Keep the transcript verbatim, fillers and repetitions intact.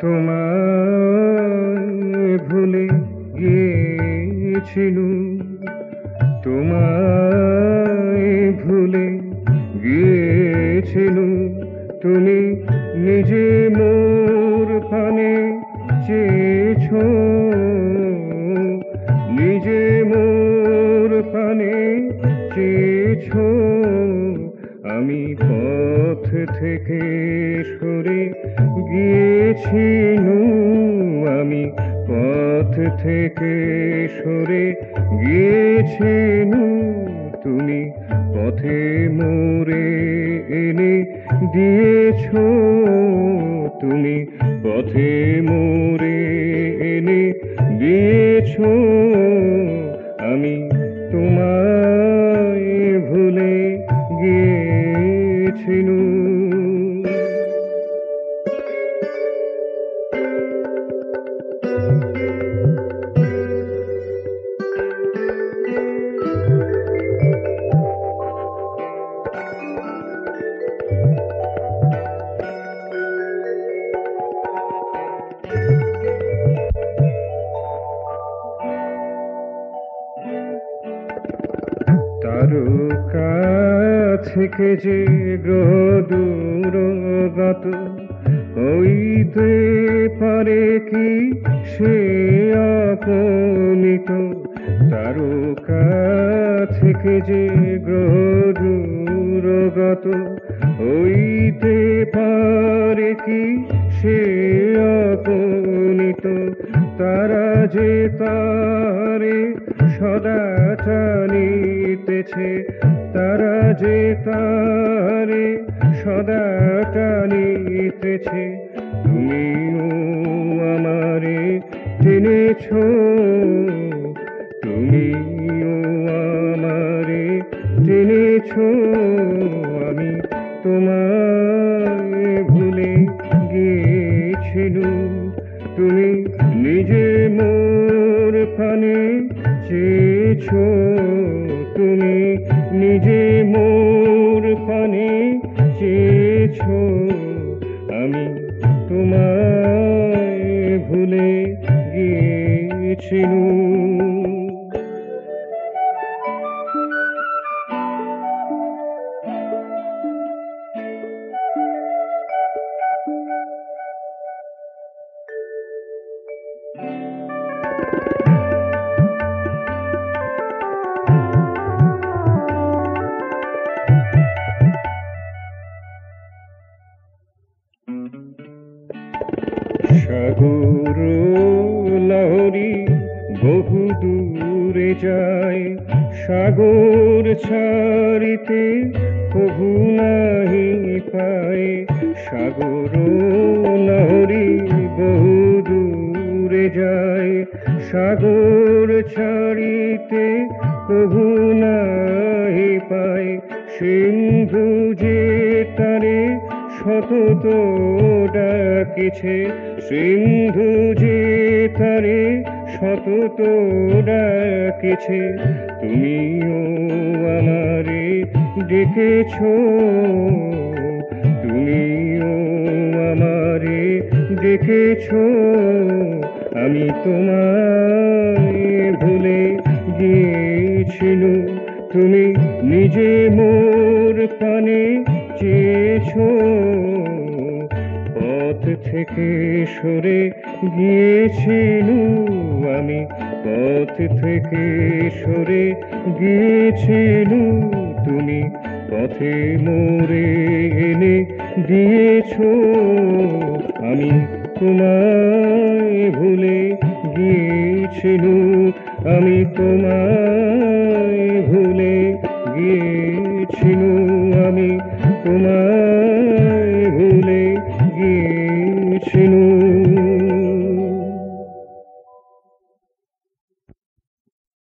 তোমায় ভুলে গিয়েছিলুম, তোমায় ভুলে গিয়েছিলুম। তুমি নিজে মোর পানে চেয়েছ, নিজে মোর পানে চেয়েছ। আমি পথ থেকে সরে গিয়েছিলুম, আমি পথ থেকে সরে গিয়েছিলুম। তুমি পথে মোরে এনে দিয়েছ, তুমি পথে মোরে এনে দিয়েছ। আমি তোমায় ভুলে গিয়েছিলুম। তারকা থেকে যে গ্রহ দূরগত হইতে পারে কি সে আপনিত। তারকা থেকে যে গ্রহ দূরগত হইতে পারে কি সে আপনিত। তারা যে তারে সদা টানিতেছে, তারা যে তারে সদা টানিতেছে। তুমিও আমারে টেনেছ, তুমিও আমারে টেনেছ। আমি তোমায় ভুলে গিয়েছিলুম, তুমি নিজে মোর পানে চেয়েছ, তুমি নিজে মোর পানে চেয়েছ। আমি তোমায় ভুলে গিয়েছিলুম। সাগর লহরী বহু দূরে যায়, সাগর ছাড়িতে কভু নাহি পায়। সাগর লহরী বহু দূরে যায়, সাগর ছাড়িতে কভু নাহি পায়। সিন্ধু যে তারে সতত ডাকিছে, সিন্ধু যে তারে সতত ডাকিছে। তুমিও আমারে ডেকেছ, তুমিও আমারে ডেকেছ। আমি তোমায় ভুলে গিয়েছিলুম, তুমি নিজে মোর পানে চেয়েছ। পথ থেকে সরে গিয়েছিলুম, আমি পথ থেকে সরে গিয়েছিলুম। তুমি পথে মোরে এনে দিয়েছ। আমি তোমায় ভুলে গিয়েছিলুম, আমি তোমায় ভুলে গিয়েছিলুম, আমি তোমায় ভুলে গিয়েছিলুম।